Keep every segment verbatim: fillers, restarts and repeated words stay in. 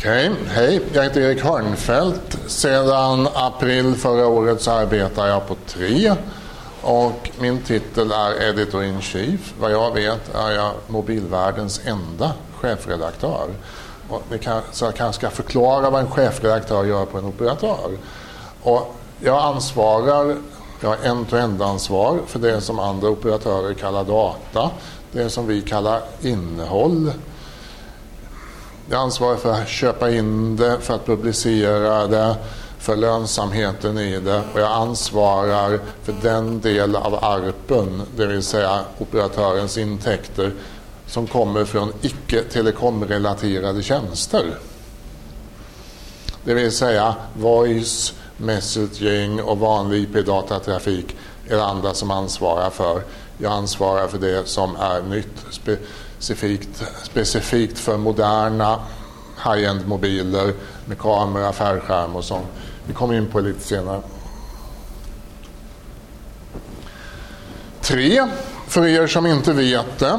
Okej, okay. Hej. Jag heter Erik Hörnfeldt. Sedan april förra året så arbetar jag på tre. Och min titel är Editor-in-Chief. Vad jag vet är jag mobilvärldens enda chefredaktör. Och det kan, så jag kanske ska förklara vad en chefredaktör gör på en operatör. Och jag ansvarar, jag har end-to-end-ansvar för det som andra operatörer kallar data. Det som vi kallar innehåll. Jag ansvarar för att köpa in det, för att publicera det, för lönsamheten i det. Och jag ansvarar för den del av A R P:en, det vill säga operatörens intäkter, som kommer från icke-telekomrelaterade tjänster. Det vill säga voice, messaging och vanlig I P-datatrafik är det andra som ansvarar för. Jag ansvarar för det som är nytt, specifikt, specifikt för moderna high-end mobiler med kamera, färgskärm och sånt. Vi kommer in på det lite senare. Tre, för er som inte vet det,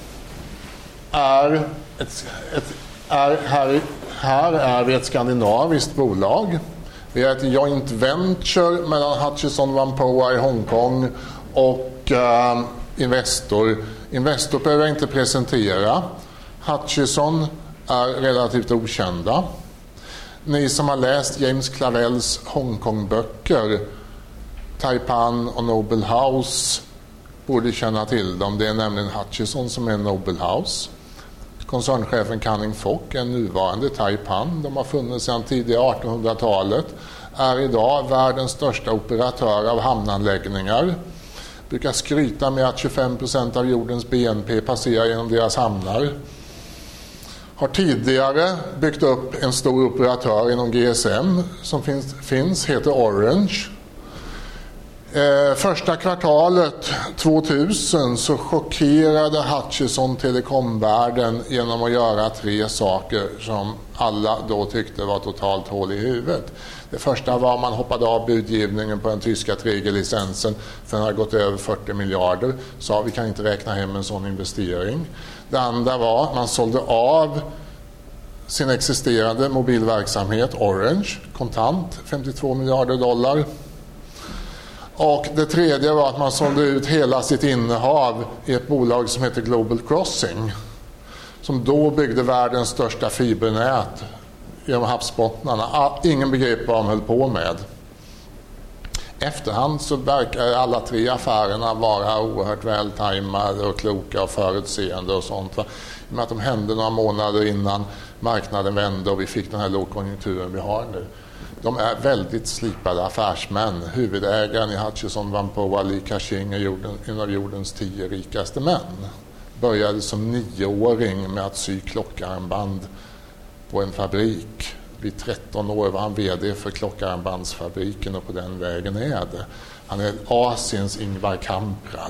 är, ett, ett, är här, här är vi ett skandinaviskt bolag. Vi är ett joint venture mellan Hutchison Whampoa i Hongkong och uh, Investor. Investor behöver jag inte presentera. Hutchison är relativt okända. Ni som har läst James Clavells Hongkong-böcker, Taipan och Noble House, borde känna till dem. Det är nämligen Hutchison som är Noble House. Koncernchefen Canning Fock är nuvarande Taipan. De har funnits sedan tidiga artonhundratalet. Är idag världens största operatör av hamnanläggningar. Brukar skryta med att tjugofem procent av jordens B N P passerar genom deras hamnar. Har tidigare byggt upp en stor operatör inom G S M som finns, finns heter Orange. Eh, första kvartalet tvåtusen så chockerade Hutchison telekomvärlden genom att göra tre saker som alla då tyckte var totalt hål i huvudet. Det första var att man hoppade av budgivningen på den tyska tre G-licensen för den har gått över fyrtio miljarder. Så vi kan inte räkna hem en sån investering. Det andra var att man sålde av sin existerande mobilverksamhet Orange, kontant, femtiotvå miljarder dollar. Och det tredje var att man sålde ut hela sitt innehav i ett bolag som heter Global Crossing, som då byggde världens största fibernät genom havsbottnarna. Ingen begrep vad de höll på med. Efterhand så verkar alla tre affärerna vara oerhört vältajmade och kloka och förutseende och sånt. Va? I och med att de hände några månader innan marknaden vände och vi fick den här lågkonjunkturen vi har nu. De är väldigt slipade affärsmän. Huvudägaren i Hutchison Whampoa, Li Ka-shing, är jorden, en av jordens tio rikaste män. Började som nioåring med att sy klockarmband på en fabrik. Vid tretton år var han vd för klockarmbandsfabriken och på den vägen är det. Han är Asiens Ingvar Kamprad.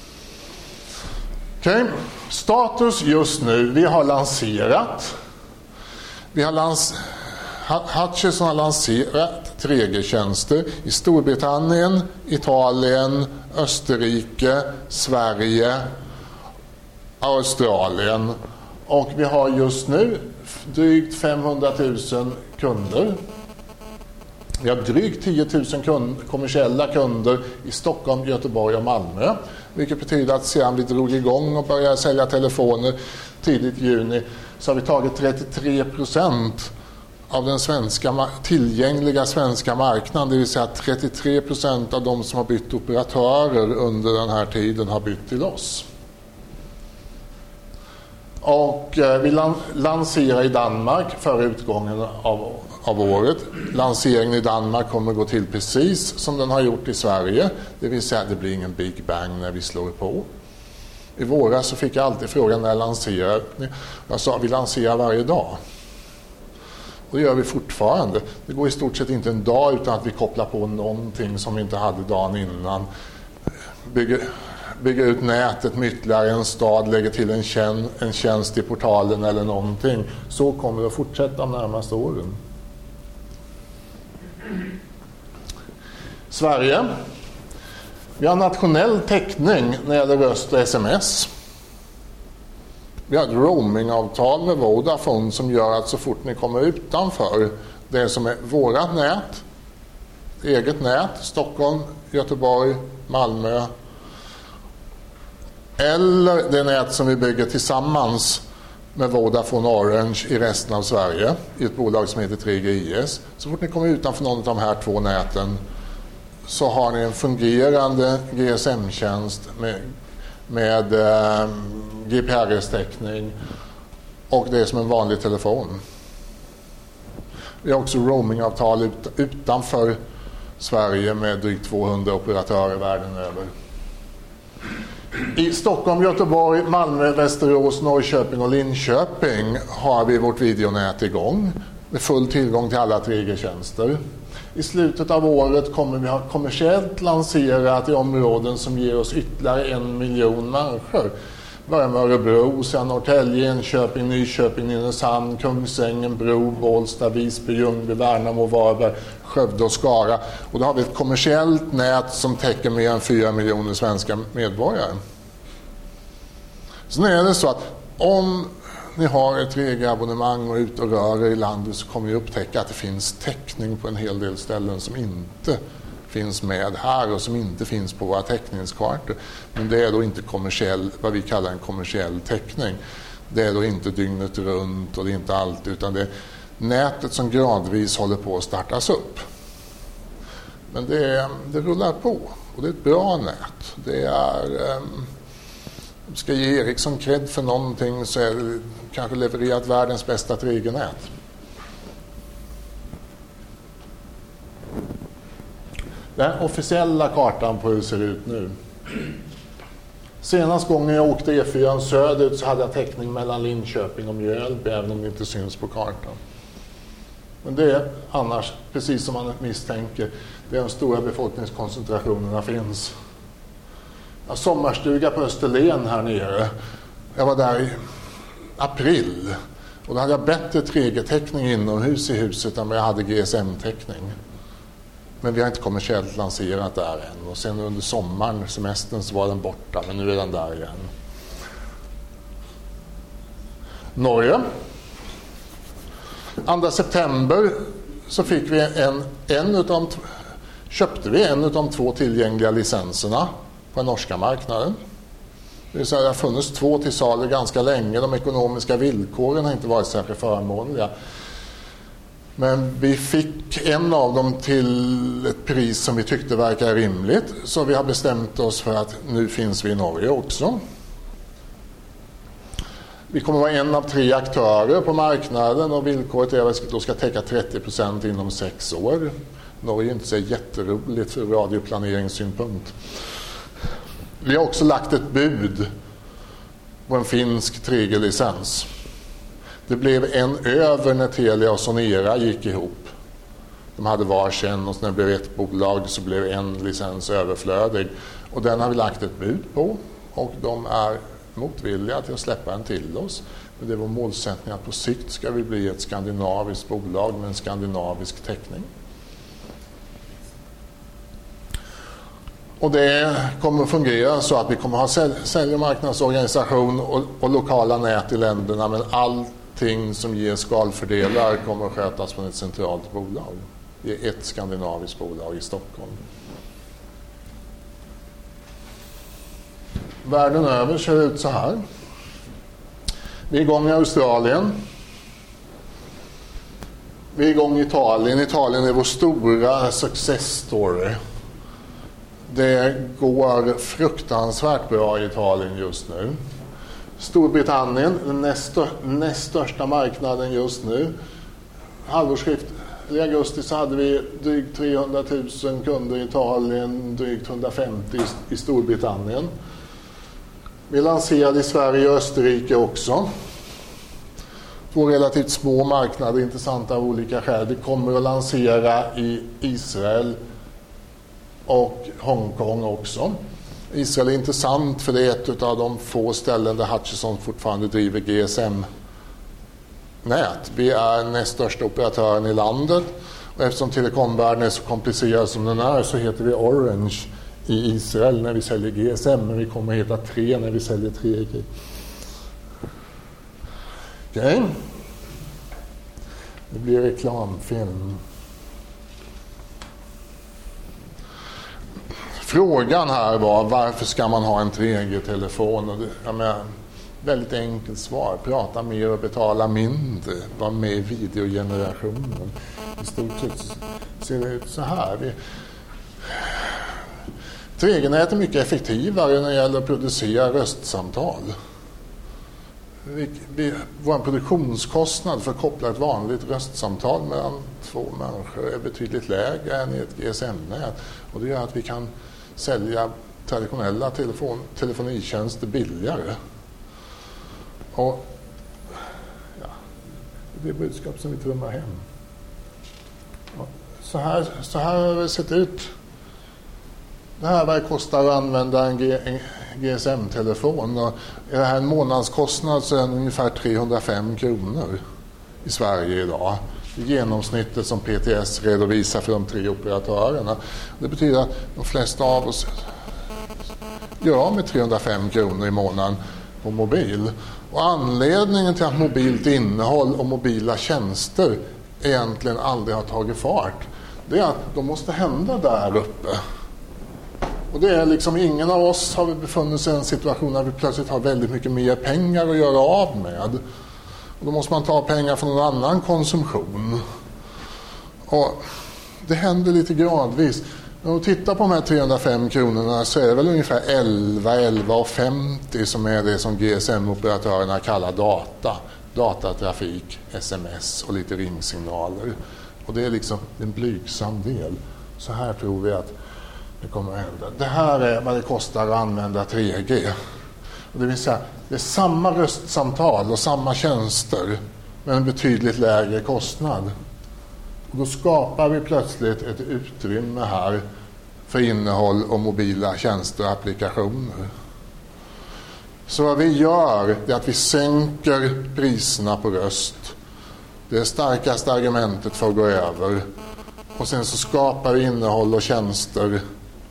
Okej, okay. Status just nu. Vi har lanserat. Vi har lans- Hutchison har lanserat tre G-tjänster i Storbritannien, Italien, Österrike, Sverige, Australien. Och vi har just nu drygt femhundratusen kunder. Vi har drygt tio tusen kund, kommersiella kunder i Stockholm, Göteborg och Malmö. Vilket betyder att sedan vi drog igång och började sälja telefoner tidigt i juni så har vi tagit trettiotre procent av den svenska, tillgängliga svenska marknaden. Det vill säga att trettiotre procent av de som har bytt operatörer under den här tiden har bytt till oss. Och eh, vi lan- lanserar i Danmark före utgången av, av året. Lanseringen i Danmark kommer att gå till precis som den har gjort i Sverige. Det vill säga att det blir ingen big bang när vi slår på. I våras så fick jag alltid frågan när jag lanserar. Jag sa vi lanserar varje dag. Och det gör vi fortfarande. Det går i stort sett inte en dag utan att vi kopplar på någonting som vi inte hade dagen innan. Bygger... bygga ut nätet med ytterligare en stad, lägger till en, tjän- en tjänst i portalen eller någonting. Så kommer det att fortsätta de närmaste åren. Sverige. Vi har nationell täckning när det gäller röst och sms. Vi har ett roamingavtal med Vodafone som gör att så fort ni kommer utanför det som är vårat nät, eget nät, Stockholm, Göteborg, Malmö, eller det nät som vi bygger tillsammans med Vodafone Orange i resten av Sverige i ett bolag som heter tre G I S. Så fort ni kommer utanför någon av de här två näten så har ni en fungerande G S M-tjänst med, med eh, G P R S-täckning och det är som en vanlig telefon. Vi har också roamingavtal ut, utanför Sverige med drygt tvåhundra operatörer världen över. I Stockholm, Göteborg, Malmö, Västerås, Norrköping och Linköping har vi vårt videonät igång med full tillgång till alla tre G-tjänster. I slutet av året kommer vi ha kommersiellt lanserat i områden som ger oss ytterligare en miljon människor. Börjar med Örebro, sen Norrtälje, Enköping, Nyköping, Nynäshamn, Kungsängen, Bro, Bålsta, Visby, Ljungby, Värnamo, Varberg, Skövde och Skara. Och då har vi ett kommersiellt nät som täcker mer än fyra miljoner svenska medborgare. Sen är det så att om ni har ett tre G-abonnemang och är ute och rör er i landet så kommer ni upptäcka att det finns täckning på en hel del ställen som inte finns med här och som inte finns på våra täckningskartor. Men det är då inte kommersiell, vad vi kallar en kommersiell täckning. Det är då inte dygnet runt och det är inte allt, utan det är nätet som gradvis håller på att startas upp. Men det, det rullar på och det är ett bra nät. Det är, um, ska ge Ericsson cred för någonting så är det kanske levererat världens bästa tre G-nät. Den officiella kartan på hur det ser ut nu. Senast gången jag åkte E fyra söderut så hade jag täckning mellan Linköping och Mjölby, även om det inte syns på kartan. Men det är annars, precis som man misstänker, det är de stora befolkningskoncentrationerna finns. Jag har sommarstuga på Österlen här nere. Jag var där i april och då hade jag bättre tre G-täckning inomhus i huset än vad jag hade G S M-täckning. Men vi har inte kommersiellt lanserat där än. Och sen under sommaren, semestern, så var den borta. Men nu är den där igen. Norge. andra september så fick vi en, en utav, köpte vi en av de två tillgängliga licenserna på den norska marknaden. Det vill säga, det har funnits två till salu ganska länge. De ekonomiska villkoren har inte varit särskilt förmånliga. Men vi fick en av dem till ett pris som vi tyckte verkar rimligt. Så vi har bestämt oss för att nu finns vi i Norge också. Vi kommer vara en av tre aktörer på marknaden och villkoret är att vi ska täcka trettio procent inom sex år. Norge är inte så jätteroligt för radioplaneringssynpunkt. Vi har också lagt ett bud på en finsk tre G-licens. Det blev en över när Telia och Sonera gick ihop. De hade varsin och när det blev ett bolag så blev en licens överflödig. Och den har vi lagt ett bud på och de är motvilliga till att släppa den till oss. Men det är vår målsättning att på sikt ska vi bli ett skandinaviskt bolag med en skandinavisk täckning. Och det kommer att fungera så att vi kommer att ha sälj- sälj- och marknadsorganisation och, och lokala nät i länderna, men allting som ger skalfördelar kommer att skötas från ett centralt bolag. Det är ett skandinaviskt bolag i Stockholm. Världen över ser ut så här. Vi är igång i Australien. Vi är igång i Italien. Italien är vår stora success story. Det går fruktansvärt bra i Italien just nu. Storbritannien, den näst, näst största marknaden just nu. Halvårsskiftet i augusti så hade vi drygt trehundratusen kunder i Italien, drygt hundrafemtio i Storbritannien. Vi lanserade i Sverige och Österrike också. Två relativt små marknader, intressanta av olika skäl. Vi kommer att lansera i Israel och Hongkong också. Israel är intressant för det är ett av de få ställen där Hutchison fortfarande driver G S M-nät. Vi är näst största operatören i landet och eftersom telekomvärlden är så komplicerad som den är så heter vi Orange i Israel när vi säljer G S M, men vi kommer att heta tre när vi säljer tre G. Okej. Okay. Det blir reklamfilm. Frågan här var varför ska man ha en tre G-telefon? Och det, jag menar, väldigt enkelt svar. Prata mer och betala mindre. Var med i videogenerationen. I stort sett ser det ut så här. Vi, tre G-nät är mycket effektivare när det gäller att producera röstsamtal. Vi, vi, vår produktionskostnad för att koppla ett vanligt röstsamtal mellan två människor är betydligt lägre än i ett G S M-nät. Och det gör att vi kan sälja traditionella telefon, telefonitjänster billigare. Och ja, det är budskap som vi trummar hem. Och så här, så här har det sett ut. Det här vad det kostar att använda en, G, en G S M-telefon. Och är det här en månadskostnad så är den ungefär trehundrafem kronor i Sverige idag. Genomsnittet som P T S redovisar för de tre operatörerna. Det betyder att de flesta av oss gör av med trehundrafem kronor i månaden på mobil. Och anledningen till att mobilt innehåll och mobila tjänster egentligen aldrig har tagit fart, det är att de måste hända där uppe. Och det är liksom ingen av oss har befunnit sig i en situation där vi plötsligt har väldigt mycket mer pengar att göra av med. Och då måste man ta pengar från någon annan konsumtion. Och det händer lite gradvis. När man tittar på de här trehundrafem kronorna så är det väl ungefär elva, elva femtio som är det som G S M-operatörerna kallar data. Datatrafik, sms och lite ringsignaler. Och det är liksom en blygsam del. Så här tror vi att det kommer att hända. Det här är vad det kostar att använda tre G. Och det vill säga, det är samma röstsamtal och samma tjänster med en betydligt lägre kostnad. Och då skapar vi plötsligt ett utrymme här för innehåll och mobila tjänster och applikationer. Så vad vi gör är att vi sänker priserna på röst. Det är starkaste argumentet för att gå över. Och sen så skapar vi innehåll och tjänster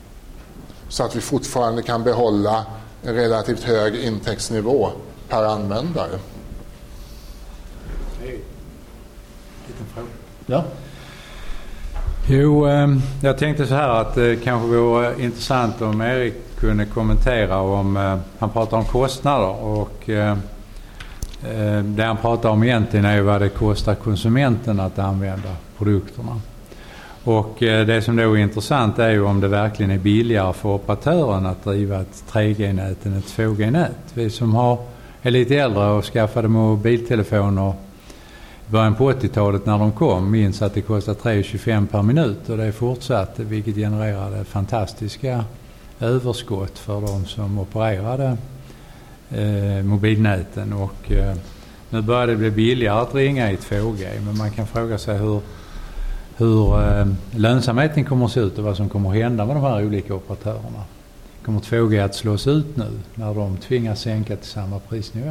så att vi fortfarande kan behålla en relativt hög intäktsnivå per användare. Hej. Liten fråga. Ja. Jo, jag tänkte så här att det kanske vore intressant om Erik kunde kommentera om, han pratar om kostnader och det han pratar om egentligen är vad det kostar konsumenten att använda produkterna. Och det som då är intressant är ju om det verkligen är billigare för operatören att driva ett tre G-nät än ett två G-nät. Vi som har, är lite äldre och skaffade mobiltelefoner i början på åttiotalet när de kom minns att det kostade tre tjugofem per minut och det fortsatte, vilket genererade fantastiska överskott för de som opererade eh, mobilnäten. Och eh, nu börjar det bli billigare att ringa i två G, men man kan fråga sig hur hur eh, lönsamheten kommer att se ut och vad som kommer att hända med de här olika operatörerna. Kommer två G att slås ut nu när de tvingas sänka till samma prisnivå?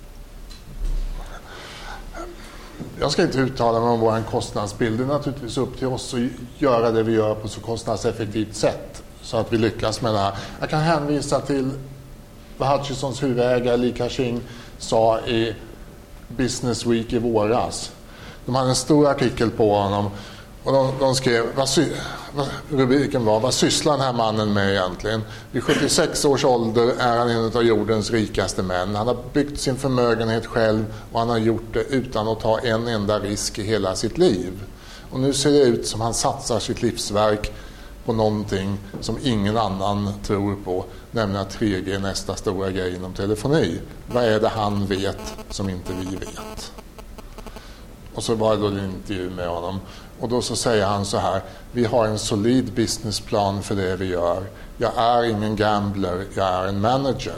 Jag ska inte uttala mig om vår kostnadsbild. Det är naturligtvis upp till oss att göra det vi gör på så kostnadseffektivt sätt så att vi lyckas med det här. Jag kan hänvisa till vad Hutchisons huvudägare Li Ka-shing sa i Business Week i våras. De hade en stor artikel på honom och de, de skrev, vad sy, vad, rubriken var, vad sysslar den här mannen med egentligen? Vid sjuttiosex års ålder är han en av jordens rikaste män. Han har byggt sin förmögenhet själv och han har gjort det utan att ta en enda risk i hela sitt liv. Och nu ser det ut som han satsar sitt livsverk på någonting som ingen annan tror på, nämligen att tre G är nästa stora grej inom telefoni. Vad är det han vet som inte vi vet? Och så var det då en intervju med honom. Och då så säger han så här: vi har en solid businessplan för det vi gör. Jag är ingen gambler, jag är en manager.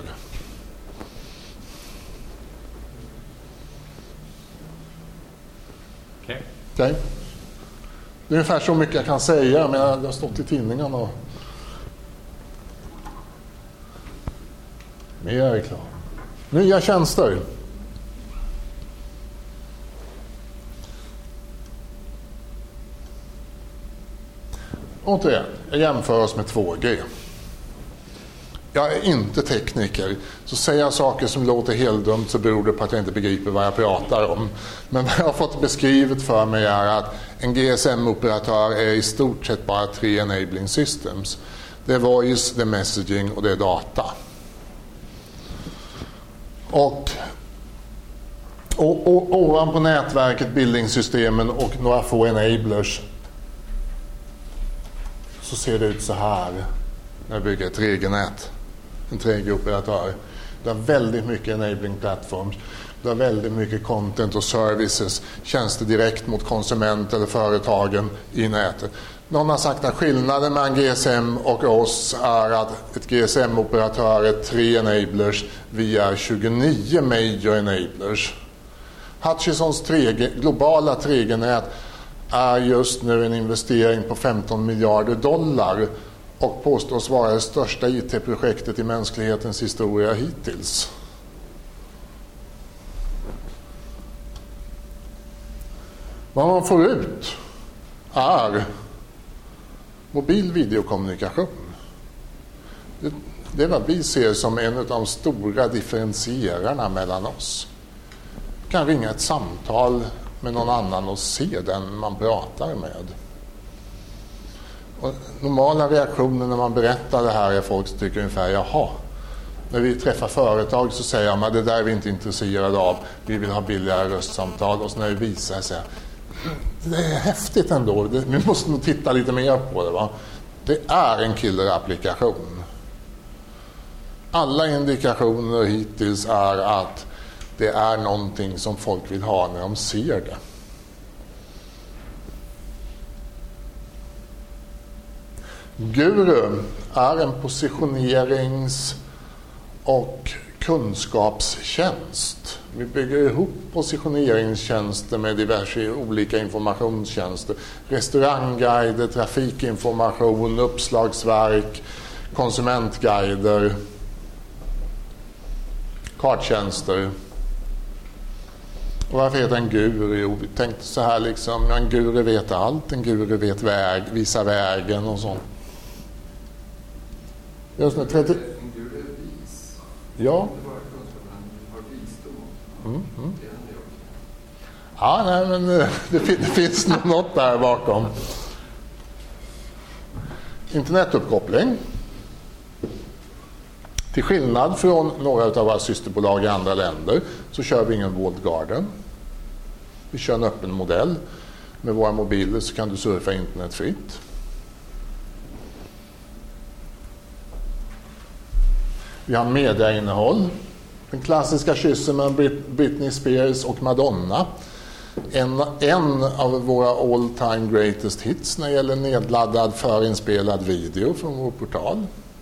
Okej. Okay. Det är ungefär så mycket jag kan säga, men jag har stått i tidningen och mer reklam. Nya tjänster. Återigen, jag jämför oss med två G. Jag är inte tekniker, så säger jag saker som låter helt dumt så beror det på att jag inte begriper vad jag pratar om. Men vad jag har fått beskrivet för mig är att en G S M-operatör är i stort sett bara tre enabling systems. Det är voice, det är messaging och det är data. Och, och, och ovanpå nätverket, bildningssystemen och några få enablers så ser det ut så här när jag bygger ett tre G-nät. En tre G-operatör. Det har väldigt mycket enabling platforms. Det har väldigt mycket content och services. Tjänster direkt mot konsument eller företagen i nätet. Någon har sagt att skillnaden mellan G S M och oss är att ett G S M-operatör är tre enablers. Vi är tjugonio major enablers. Hutchisons tre G, globala tre G-nät är just nu en investering på femton miljarder dollar och påstås vara det största I T-projektet i mänsklighetens historia hittills. Vad man får ut är mobil videokommunikation. Det, det är vad vi ser som en av de stora differentierarna mellan oss. Man kan ringa ett samtal med någon annan och se den man pratar med. Och normala reaktioner när man berättar det här är folk som tycker ungefär jaha. När vi träffar företag så säger de att det där är vi inte intresserade av. Vi vill ha billigare röstsamtal. Och så när vi visar sig det är häftigt ändå. Vi måste nog titta lite mer på det. Va? Det är en killer-applikation. Alla indikationer hittills är att det är någonting som folk vill ha när de ser det. Guru är en positionerings- och kunskapstjänst. Vi bygger ihop positioneringstjänster med diverse olika informationstjänster. Restaurangguider, trafikinformation, uppslagsverk, konsumentguider, karttjänster. Och varför heter en guru? Jo, vi tänkte så här liksom, en guru vet allt, en guru vet väg, visar vägen och sånt. Just nu, trettio... En guru är vis. Ja. Det var kunskap, han har visdom. Mm, mm. Det händer ju också. Ja, nej, men det, det finns nog något där bakom. Internetuppkoppling. Till skillnad från några av våra systerbolag i andra länder så kör vi ingen walled garden. Vi kör en öppen modell. Med våra mobiler så kan du surfa internet fritt. Vi har mediainnehåll. Den klassiska kyssen med Britney Spears och Madonna. En, en av våra all time greatest hits när det gäller nedladdad förinspelad video från vår portal.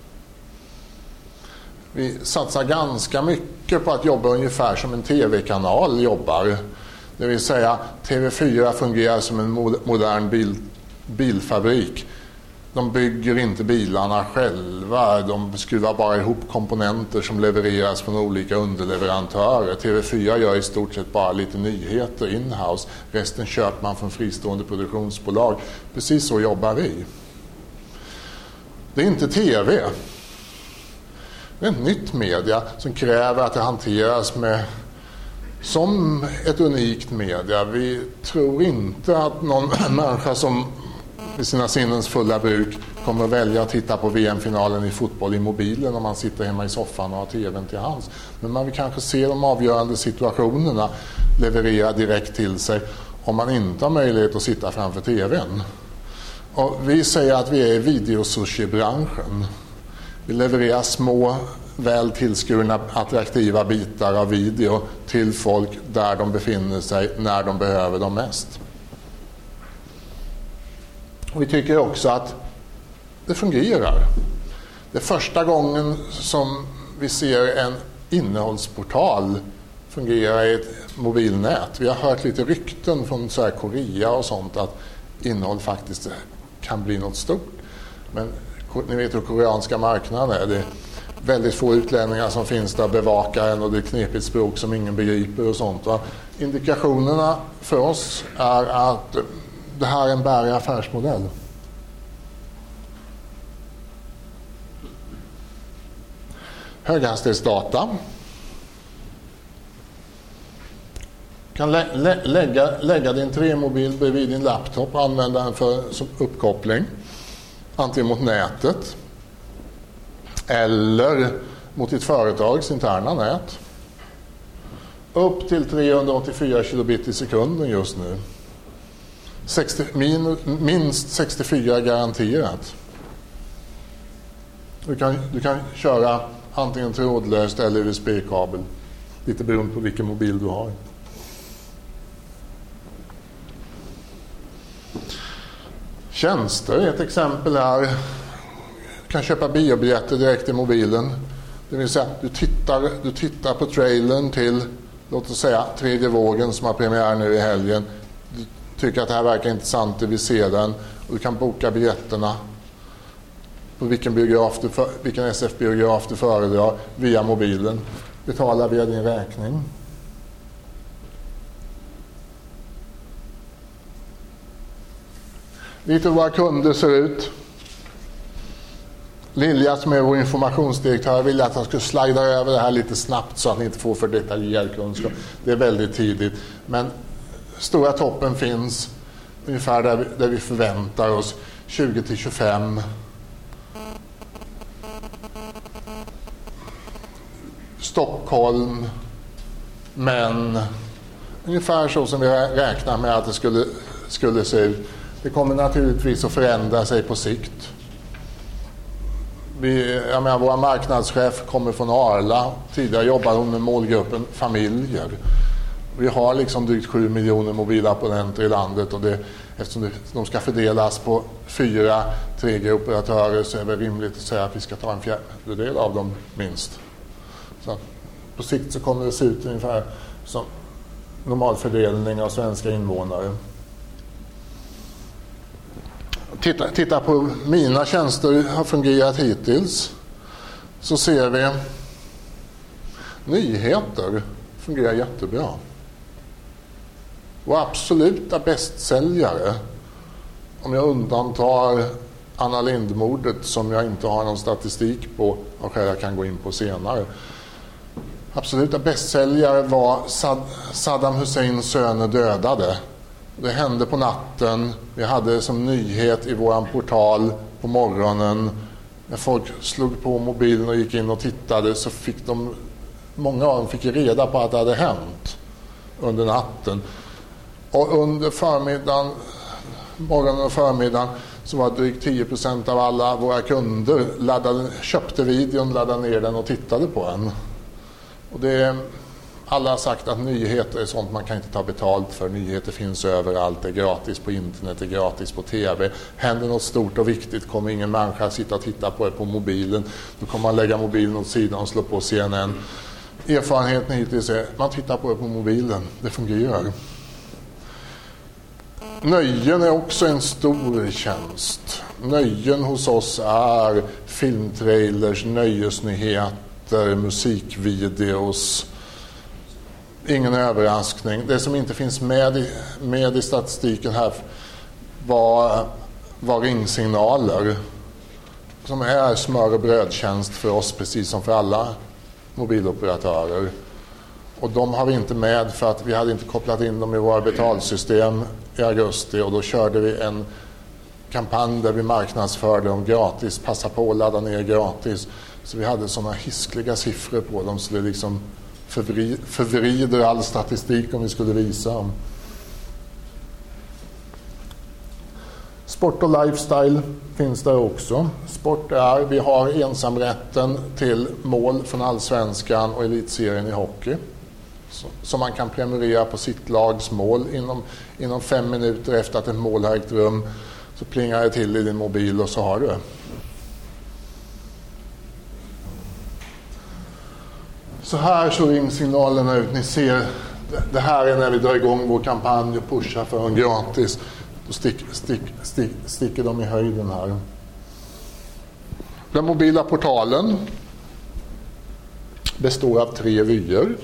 Vi satsar ganska mycket på att jobba ungefär som en tv-kanal jobbar. Det vill säga T V fyra fungerar som en modern bil, bilfabrik. De bygger inte bilarna själva. De skruvar bara ihop komponenter som levereras från olika underleverantörer. T V fyra gör i stort sett bara lite nyheter in-house. Resten köper man från fristående produktionsbolag. Precis så jobbar vi. Det är inte tv. Det är ett nytt media som kräver att det hanteras med som ett unikt media. Vi tror inte att någon människa som med sina sinnens fulla bruk kommer att välja att titta på V M-finalen i fotboll i mobilen om man sitter hemma i soffan och har tvn till hands. Men man vill kanske se de avgörande situationerna leverera direkt till sig om man inte har möjlighet att sitta framför tvn. Och vi säger att vi är i videosushi-branschen. Vi levererar små, väl tillskurna, attraktiva bitar av video till folk där de befinner sig när de behöver dem mest. Och vi tycker också att det fungerar. Det är första gången som vi ser en innehållsportal fungera i ett mobilnät. Vi har hört lite rykten från så här Korea och sånt att innehåll faktiskt kan bli något stort. Men ni vet hur koreanska marknaden är. Det är väldigt få utlänningar som finns där, bevakar en och det är knepigt språk som ingen begriper och sånt. Va? Indikationerna för oss är att det här är en bärig affärsmodell. höghastighetsdata. Du kan lä- lä- lägga, lägga din tre-mobil bredvid din laptop och använda den för, som uppkoppling. Antingen mot nätet eller mot ditt företags interna nät. Upp till trehundraåttiofyra kilobit i sekunden just nu. sextio, min, minst sextiofyra garanterat. Du kan, du kan köra antingen trådlöst eller U S B-kabel. Lite beroende på vilken mobil du har. Tjänster är ett exempel här. Du kan köpa biobiljetter direkt i mobilen. Det vill säga du tittar, du tittar på trailern till, låt oss säga, Tredje vågen som har premiär nu i helgen. Du tycker att det här verkar intressant, du vill se den. Och du kan boka biljetterna på vilken, biograf du för, vilken S F-biograf du föredrar via mobilen. Betala via din räkning. Lite hur våra kunder ser ut. Lilja som är vår informationsdirektör ville att han skulle slida över det här lite snabbt så att ni inte får för detaljerad kunskap. Det är väldigt tidigt. Men stora toppen finns ungefär där vi, där vi förväntar oss tjugo till tjugofem. Stockholm. Men ungefär så som vi räknar med att det skulle, skulle se ut. Det kommer naturligtvis att förändra sig på sikt. Vi, jag menar, vår marknadschef kommer från Arla. Tidigare jobbade hon med målgruppen familjer. Vi har liksom drygt sju miljoner mobilabonnenter i landet och det, eftersom det, de ska fördelas på fyra tre G-operatörer så är det rimligt att säga att vi ska ta en fjärdedel av dem minst. Så på sikt så kommer det se ut ungefär som normal fördelning av svenska invånare. Titta, titta på mina tjänster har fungerat hittills så ser vi nyheter fungerar jättebra. Och absoluta bästsäljare, om jag undantar Anna Lindh-mordet som jag inte har någon statistik på och jag kan gå in på senare. Absoluta bästsäljare var Sad- Saddam Husseins söner dödade. Det hände på natten. Vi hade det som nyhet i våran portal på morgonen. När folk slog på mobilen och gick in och tittade så fick de, många av dem fick reda på att det hade hänt under natten. Och under förmiddagen, morgonen och förmiddagen så var drygt tio procent av alla våra kunder laddade, köpte videon, laddade ner den och tittade på den. Och det, alla har sagt att nyheter är sånt man kan inte ta betalt för. Nyheter finns överallt, det är gratis på internet, det är gratis på tv. Händer något stort och viktigt kommer ingen människa sitta och titta på det på mobilen. Då kommer man lägga mobilen åt sidan och slå på C N N. Erfarenheten hittills är att man tittar på det på mobilen. Det fungerar. Nöjen är också en stor tjänst. Nöjen hos oss är filmtrailers, nöjesnyheter, musikvideos. Ingen överraskning. Det som inte finns med i, med i statistiken här var, var ringsignaler. Som är smör- och brödtjänst för oss precis som för alla mobiloperatörer. Och de har vi inte med för att vi hade inte kopplat in dem i våra betalsystem i augusti och då körde vi en kampanj där vi marknadsförde dem gratis, passa på att ladda ner gratis. Så vi hade sådana hiskliga siffror på dem så det liksom förvri- förvrider all statistik om vi skulle visa dem. Sport och lifestyle finns där också. Sport är, vi har ensamrätten till mål från Allsvenskan och elitserien i hockey. Som man kan prenumerera på sitt lags mål inom, inom fem minuter efter att ett mål har ägt rum. Så plingar det till i din mobil och så har du det. Så här så ringsignalerna ut. Ni ser, det här är när vi drar igång vår kampanj och pushar för en gratis. Då stick, stick, stick, sticker de i höjden här. Den mobila portalen består av tre vyer.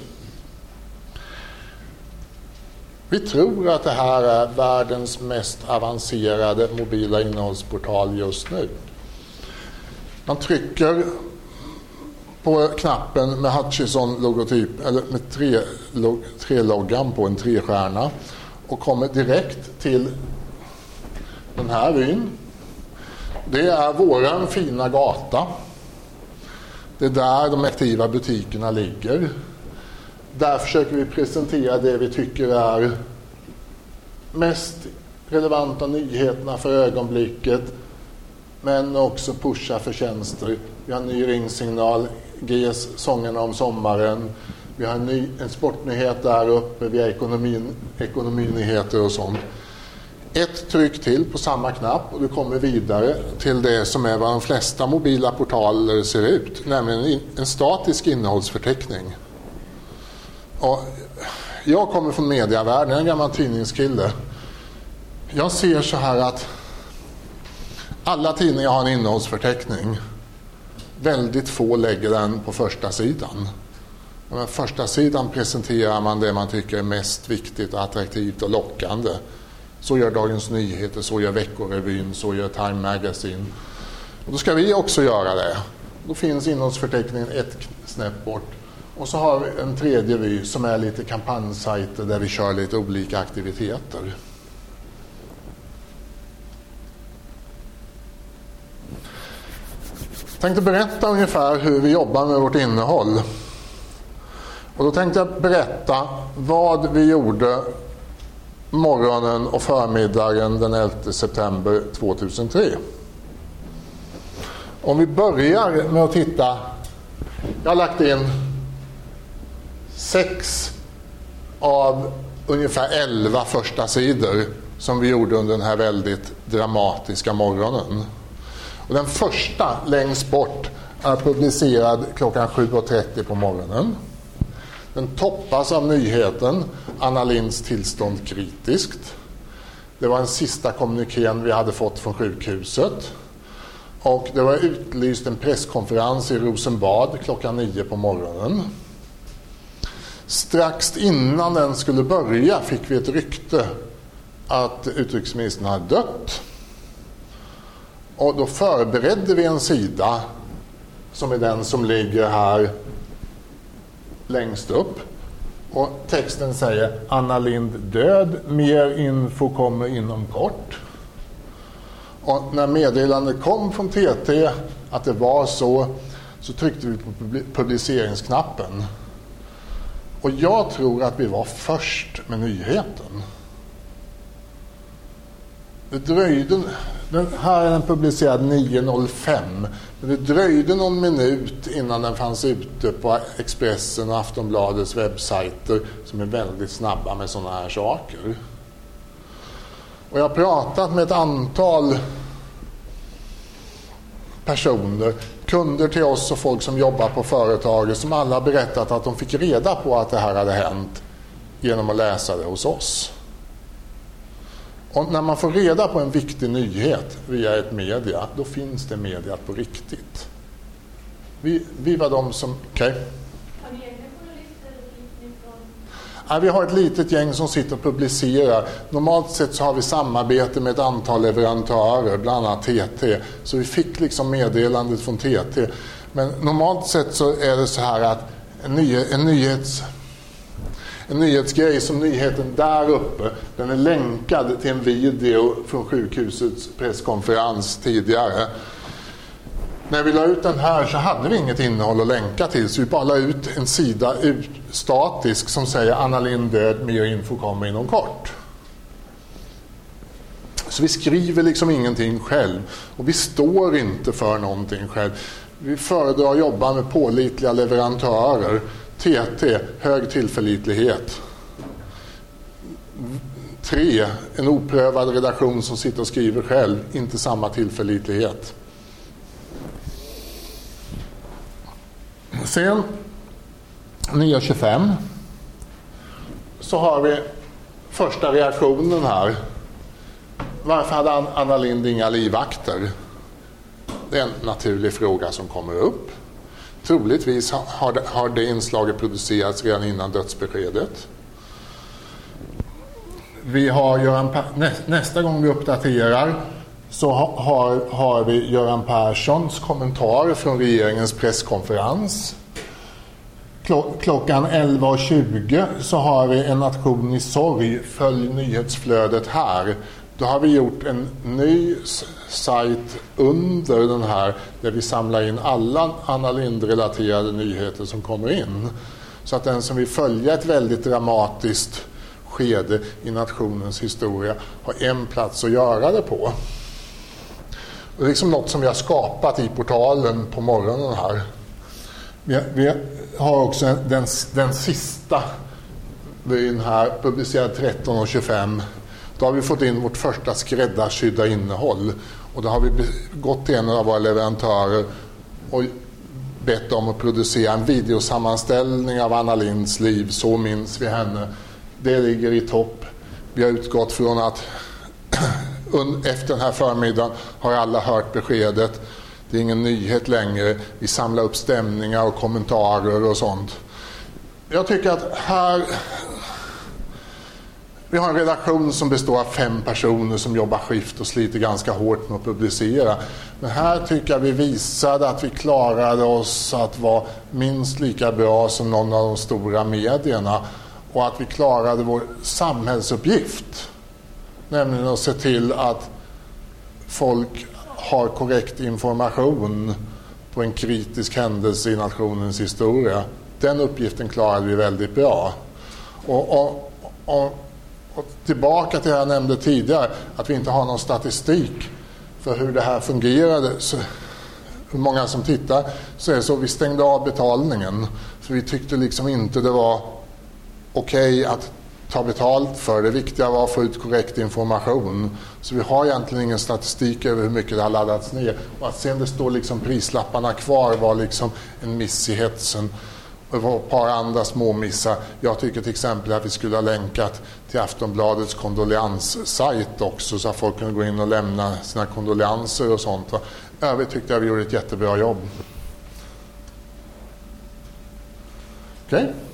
Vi tror att det här är världens mest avancerade mobila innehållsportal just nu. Man trycker på knappen med Hutchison-logotyp, eller med tre, log, tre loggan på en trestjärna, och kommer direkt till den här vyn. Det är våran fina gata. Det är där de aktiva butikerna ligger. Där försöker vi presentera det vi tycker är mest relevanta nyheterna för ögonblicket, men också pusha för tjänster. Vi har en ny ringsignal, G S sångerna om sommaren. Vi har en, ny, en sportnyhet där uppe, vi har ekonomin, ekonominyheter och sånt. Ett tryck till på samma knapp och du kommer vidare till det som är vad de flesta mobila portaler ser ut, nämligen en statisk innehållsförteckning. Och jag kommer från mediavärlden, jag är en gammal tidningskille. Jag ser så här att alla tidningar har en innehållsförteckning. Väldigt få lägger den på första sidan. På första sidan presenterar man det man tycker är mest viktigt, attraktivt och lockande. Så gör Dagens Nyheter, så gör Veckorevyn, så gör Time Magazine. Och då ska vi också göra det. Då finns innehållsförteckningen ett snäpp bort. Och så har vi en tredje vy som är lite kampanjsajter där vi kör lite olika aktiviteter. Jag tänkte berätta ungefär hur vi jobbar med vårt innehåll. Och då tänkte jag berätta vad vi gjorde morgonen och förmiddagen den elfte september tvåtusentre. Om vi börjar med att titta. Jag har lagt in sex av ungefär elva första sidor som vi gjorde under den här väldigt dramatiska morgonen. Och den första längst bort är publicerad klockan sju och trettio på morgonen. Den toppas av nyheten Anna Lindhs tillstånd kritiskt. Det var en sista kommunikén vi hade fått från sjukhuset. Och det var utlyst en presskonferens i Rosenbad klockan nio på morgonen. Strax innan den skulle börja fick vi ett rykte att utrikesministern hade dött. Och då förberedde vi en sida som är den som ligger här längst upp. Och texten säger Anna Lindh död, mer info kommer inom kort. Och när meddelandet kom från T T att det var så, så tryckte vi på publiceringsknappen. Och jag tror att vi var först med nyheten. Det dröjde, den här är den publicerad nio noll fem, men det dröjde någon minut innan den fanns ute på Expressen och Aftonbladets webbsajter som är väldigt snabba med sådana här saker. Och jag har pratat med ett antal personer, kunder till oss och folk som jobbar på företaget, som alla har berättat att de fick reda på att det här hade hänt genom att läsa det hos oss. Och när man får reda på en viktig nyhet via ett media, då finns det media på riktigt. Vi, vi var de som... Okej. Okay. Har ni egna journalister från? Ja, vi har ett litet gäng som sitter och publicerar. Normalt sett så har vi samarbete med ett antal leverantörer, bland annat T T. Så vi fick liksom meddelandet från T T. Men normalt sett så är det så här att en, ny, en nyhets... En nyhetsgrej som nyheten där uppe, den är länkad till en video från sjukhusets presskonferens tidigare. När vi la ut den här så hade vi inget innehåll att länka till, så vi bara la ut en sida ut, statisk som säger Anna Lindh död, mer info kommer inom kort. Så vi skriver liksom ingenting själv och vi står inte för någonting själv. Vi föredrar att jobba med pålitliga leverantörer. T T, hög tillförlitlighet. Tre, en oprövad redaktion som sitter och skriver själv, inte samma tillförlitlighet. Sen, nio tjugofem, så har vi första reaktionen här. Varför hade Anna Lindh inga livvakter? Det är en naturlig fråga som kommer upp. Troligtvis har det, har det inslaget producerats redan innan dödsbeskedet. Vi har Göran, nä, nästa gång vi uppdaterar så har, har vi Göran Perssons kommentar från regeringens presskonferens. Klockan elva och tjugo så har vi En nation i sorg, följ nyhetsflödet här. Då har vi gjort en ny sajt under den här där vi samlar in alla Anna Lindh-relaterade nyheter som kommer in. Så att den som vill följa ett väldigt dramatiskt skede i nationens historia har en plats att göra det på. Det är liksom något som vi har skapat i portalen på morgonen här. Vi, vi har också den, den sista vyn här, publicerad tretton och tjugofem. Då har vi fått in vårt första skräddarsydda innehåll. Och då har vi gått till en av våra leverantörer och bett dem att producera en videosammanställning av Anna Lindhs liv. Så minns vi henne. Det ligger i topp. Vi har utgått från att efter den här förmiddagen har alla hört beskedet. Det är ingen nyhet längre. Vi samlar upp stämningar och kommentarer och sånt. Jag tycker att här... Vi har en redaktion som består av fem personer som jobbar skift och sliter ganska hårt med att publicera. Men här tycker jag vi visade att vi klarade oss att vara minst lika bra som någon av de stora medierna. Och att vi klarade vår samhällsuppgift. Nämligen att se till att folk har korrekt information på en kritisk händelse i nationens historia. Den uppgiften klarade vi väldigt bra. Och, och, och, och tillbaka till det jag nämnde tidigare, att vi inte har någon statistik för hur det här fungerade, så, hur många som tittar, så är det så vi stängde av betalningen. För vi tyckte liksom inte det var okej okay att ta betalt för det. Viktiga var att få ut korrekt information. Så vi har egentligen ingen statistik över hur mycket det har laddats ner. Och att sen det står liksom prislapparna kvar var liksom en miss i hetsen. Och det var ett par andra små missar. Jag tycker till exempel att vi skulle ha länkat till Aftonbladets kondolenssajt också, så att folk kunde gå in och lämna sina kondolenser och sånt. Övrigt tyckte jag vi gjorde ett jättebra jobb. Okej? Okay.